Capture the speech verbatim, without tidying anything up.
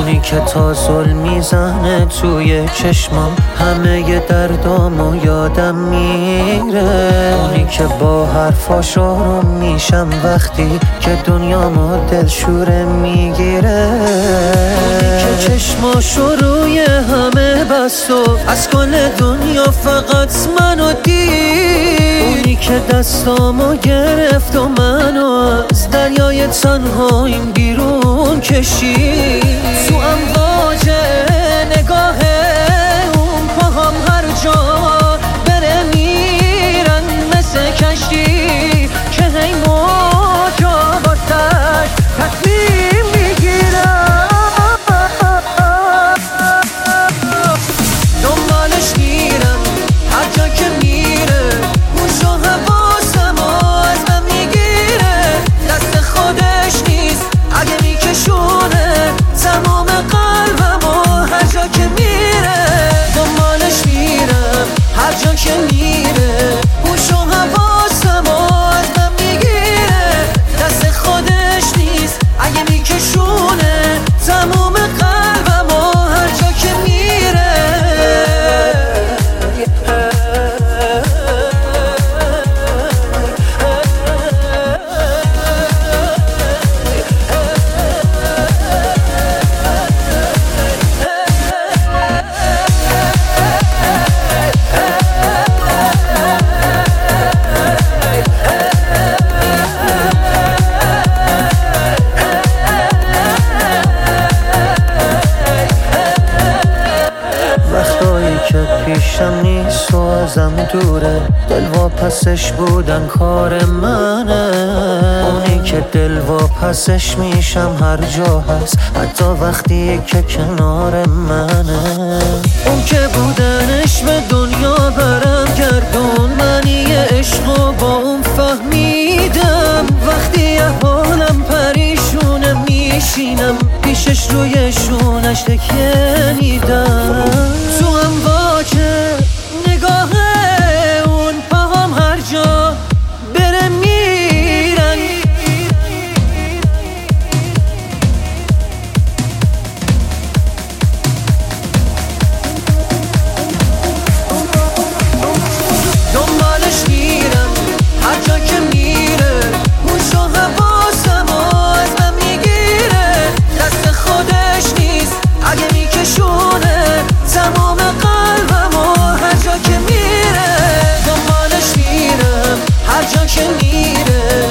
اونی که تا ظلم میزنه توی چشمام، همه ی دردامو یادم میره. اونی که با حرفاش آروم میشم وقتی که دنیامو دلشوره میگیره. اونی که چشماشو روی همه بست و از کل دنیا فقط منو دید. اونی که دستامو گرفت و منو از دریای تنهاییم بیرون کشید. تو امواج نگاه اون پاهم هر جا بره میرن مثل کشتی که هی موجا واسش تصمیم میگیرن. دنبالش میرم هر جا که میره، گوش و حواسم از من میگیره. دست خودش نیست اگه میکشونه تمام قلبمو هر جا که میره. دنبالش میرم هر جا که میره، گوش و حواسم از من میگیره. دست خودش نیست اگه میکشونه تمام قلبمو هر جا که میره. که پیشم نیست و ازم دوره، دل واپسش بودن کار منه. اونی که دل واپسش میشم هر جا هست، حتی وقتی که کنار منه. اون که بودنش به دنیا برم گردون، منی عشقو با اون فهمیدم. وقتی احوالم پریشونه میشینم پیشش روی شونش تکیه میدم. تو امواج نگاه اون پاهم هر جا بره میرن. دنبالش میرم هر جا که میره، گوش و حواسم از من میگیره. دست خودش نیست اگه میکشونه تمام قلبمو هر جا که میره. دنبالش میرم هر جا که میره،